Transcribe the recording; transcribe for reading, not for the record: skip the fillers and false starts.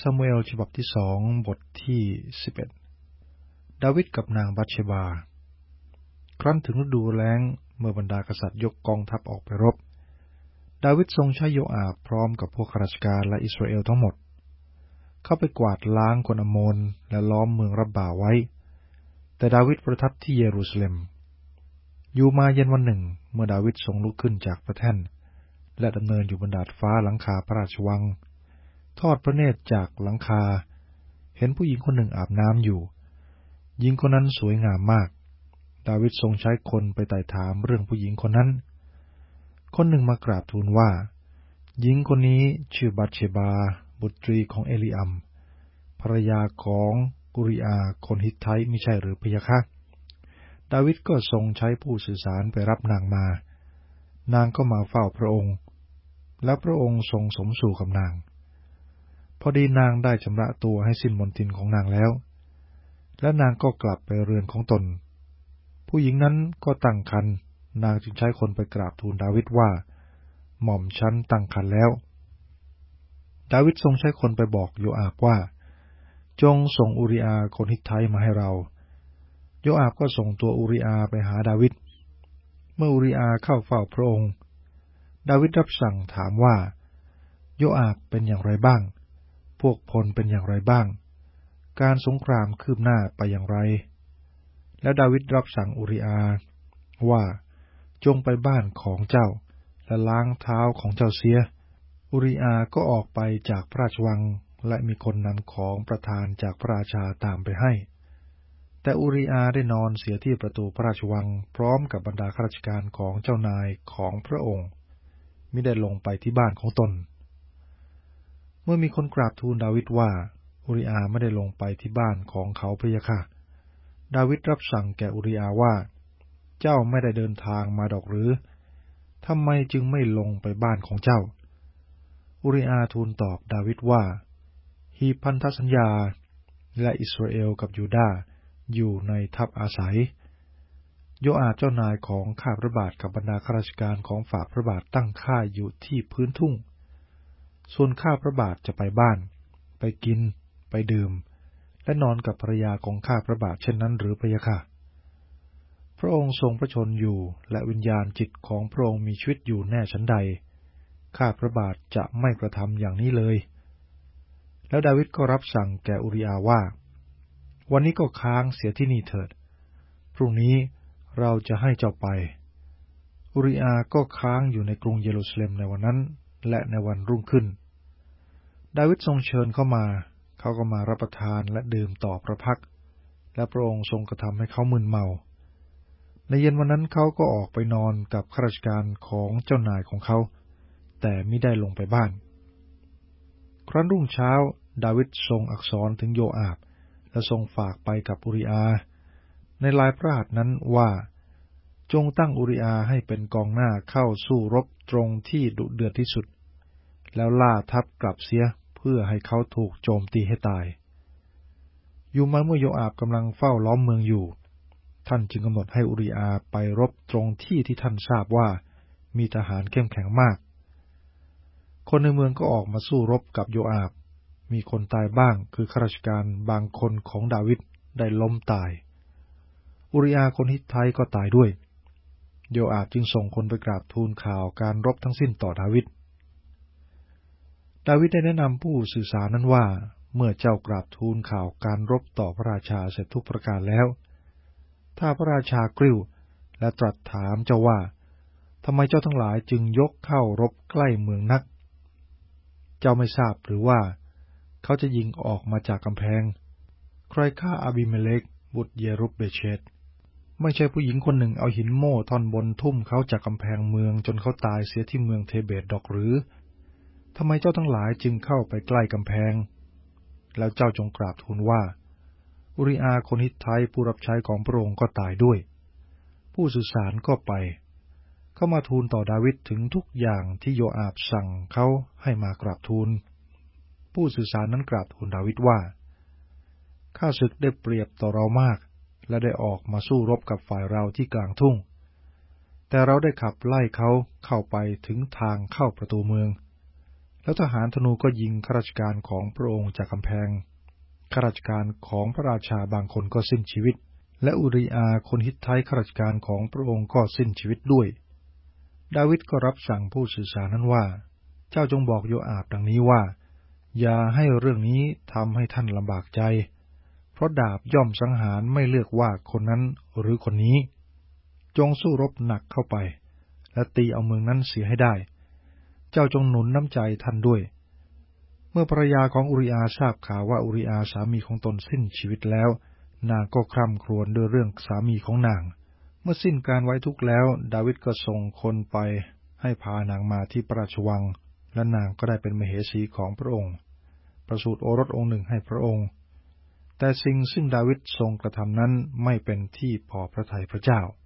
ซามูเอลฉบับที่2บทที่11ดาวิดกับนางบัตเชบาครั้นถึงฤดูแล้งเมื่อบรรดากษัตริย์ยกกองทัพออกไปรบดาวิดทรงใช้โยอาบพร้อมกับพวกข้าราชการและอิสราเอลทั้งหมดเข้าไปกวาดล้างคนอโมนและล้อมเมืองรับบาไว้แต่ดาวิดประทับที่เยรูซาเล็มอยู่มาเย็นวันหนึ่งเมื่อดาวิดทรงลุกขึ้นจากพระแท่นและดำเนินอยู่บนดาดฟ้าหลังคาพระราชวังทอดพระเนตรจากหลังคาเห็นผู้หญิงคนหนึ่งอาบน้ำอยู่หญิงคนนั้นสวยงามมากดาวิดทรงใช้คนไปไต่ถามเรื่องผู้หญิงคนนั้นคนหนึ่งมากราบทูลว่าหญิงคนนี้ชื่อบัตเชบาบุตรีของเอลีอัมภรรยาของอุริอาคนฮิตไทมิใช่หรือพะยะคะดาวิดก็ทรงใช้ผู้สื่อสารไปรับนางมานางก็มาเฝ้าพระองค์และพระองค์ทรงสมสู่กับนางพอดีนางได้ชำระตัวให้สิ้นมลทินของนางแล้วและนางก็กลับไปเรือนของตนผู้หญิงนั้นก็ตั้งครรภ์นางจึงใช้คนไปกราบทูลดาวิดว่าหม่อมฉันตั้งครรภ์แล้วดาวิดทรงใช้คนไปบอกโยอาบว่าจงส่งอุริอาคนฮิตไทมาให้เราโยอาบก็ส่งตัวอุริอาไปหาดาวิดเมื่ออุริอาเข้าเฝ้าพระองค์ดาวิดรับสั่งถามว่าโยอาบเป็นอย่างไรบ้างพวกพลเป็นอย่างไรบ้างการสงครามคืบหน้าไปอย่างไรแล้วดาวิดรับสั่งอุริอาว่าจงไปบ้านของเจ้าและล้างเท้าของเจ้าเสียอุริอาก็ออกไปจากพระราชวังและมีคนนำของประทานจากพระราชาตามไปให้แต่อุริอาได้นอนเสียที่ประตูพระราชวังพร้อมกับบรรดาข้าราชการของเจ้านายของพระองค์มิได้ลงไปที่บ้านของตนเมื่อมีคนกราบทูลดาวิดว่าอุริอาไม่ได้ลงไปที่บ้านของเขาพะยะค่ะดาวิดรับสั่งแก่อุริอาว่าเจ้าไม่ได้เดินทางมาดอกหรือทำไมจึงไม่ลงไปบ้านของเจ้าอุริอาทูลตอบดาวิดว่าหีบพันธสัญญาและอิสราเอลกับยูดาห์อยู่ในทัพอาศัยโยอาบเจ้านายของข้าพระบาทกับบรรดาข้าราชการของฝ่าพระบาทตั้งค่ายอยู่ที่พื้นทุ่งส่วนข้าพระบาทจะไปบ้านไปกินไปดื่มและนอนกับภรรยาของข้าพระบาทเช่นนั้นหรือพะยะค่ะพระองค์ทรงพระชนอยู่และวิญญาณจิตของพระองค์มีชีวิตอยู่แน่ชั้นใดข้าพระบาทจะไม่กระทำอย่างนี้เลยแล้วดาวิดก็รับสั่งแก่อุริอาว่าวันนี้ก็ค้างเสียที่นี่เถิดพรุ่งนี้เราจะให้เจ้าไปอุริอาก็ค้างอยู่ในกรุงเยรูซาเล็มในวันนั้นและในวันรุ่งขึ้นดาวิดทรงเชิญเข้ามาเขาก็มารับประทานและดื่มต่อพระพักและพระองค์ทรงกระทำให้เขามึนเมาในเย็นวันนั้นเขาก็ออกไปนอนกับข้าราชการของเจ้านายของเขาแต่มิได้ลงไปบ้านครั้นรุ่งเช้าดาวิดทรงอักษรถึงโยอาบและทรงฝากไปกับอุริอาในลายพระหัตถ์นั้นว่าจงตั้งอุริอาให้เป็นกองหน้าเข้าสู้รบตรงที่ดุเดือดที่สุดแล้วล่าทัพกลับเสียเพื่อให้เขาถูกโจมตีให้ตายอยู่มาเมื่อโยอาบกำลังเฝ้าล้อมเมืองอยู่ท่านจึงกำหนดให้อุริอาไปรบตรงที่ที่ท่านทราบว่ามีทหารเข้มแข็งมากคนในเมืองก็ออกมาสู้รบกับโยอาบมีคนตายบ้างคือข้าราชการบางคนของดาวิดได้ล้มตายอุริอาคนฮิตไทก็ตายด้วยโยอาบจึงส่งคนไปกราบทูลข่าวการรบทั้งสิ้นต่อดาวิดได้แนะนำผู้สื่อสารนั้นว่าเมื่อเจ้ากราบทูลข่าวการรบต่อพระราชาเสร็จทุกประการแล้วถ้าพระราชากริ้วและตรัสถามเจ้าว่าทำไมเจ้าทั้งหลายจึงยกเข้ารบใกล้เมืองนักเจ้าไม่ทราบหรือว่าเขาจะยิงออกมาจากกำแพงใครฆ่าอาบิเมเลกบุตรเยรุบเบเชตไม่ใช่ผู้หญิงคนหนึ่งเอาหินโม่ท่อนบนทุ่มเขาจากกำแพงเมืองจนเขาตายเสียที่เมืองเทเบตดอกหรือทำไมเจ้าทั้งหลายจึงเข้าไปใกล้กำแพงแล้วเจ้าจงกราบทูลว่าอุริอาคนฮิตไทผู้รับใช้ของพระองค์ก็ตายด้วยผู้สื่อสารก็ไปเข้ามาทูลต่อดาวิดถึงทุกอย่างที่โยอาบสั่งเขาให้มากราบทูลผู้สื่อสารนั้นกราบทูลดาวิดว่าข้าศึกได้เปรียบต่อเรามากและได้ออกมาสู้รบกับฝ่ายเราที่กลางทุ่งแต่เราได้ขับไล่เขาเข้าไปถึงทางเข้าประตูเมืองแล้วทหารธนูก็ยิงข้าราชการของพระองค์จากกำแพงข้าราชการของพระราชาบางคนก็สิ้นชีวิตและอุริอาคนฮิตไทข้าราชการของพระองค์ก็สิ้นชีวิตด้วยดาวิดก็รับสั่งผู้สื่อสารนั้นว่าเจ้าจงบอกโยอาบดังนี้ว่าอย่าให้เรื่องนี้ทำให้ท่านลำบากใจเพราะดาบย่อมสังหารไม่เลือกว่าคนนั้นหรือคนนี้จงสู้รบหนักเข้าไปและตีเอาเมืองนั้นเสียให้ได้เจ้าจงหนุนน้ำใจท่านด้วยเมื่อภรรยาของอุริอาทราบข่าวว่าอุริอาสามีของตนสิ้นชีวิตแล้วนางก็คร่ำครวญด้วยเรื่องสามีของนางเมื่อสิ้นการไว้ทุกข์แล้วดาวิดก็ส่งคนไปให้พานางมาที่พระราชวังและนางก็ได้เป็นมเหสีของพระองค์ประสูติโอรสองค์หนึ่งให้พระองค์แต่สิ่งซึ่งดาวิดทรงกระทำนั้นไม่เป็นที่พอพระทัยพระเจ้า